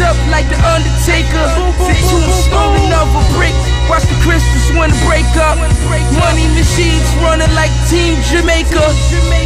up like the Undertaker. The tombstone, another brick. Watch the crystals when it break up. Money machines running like Team Jamaica.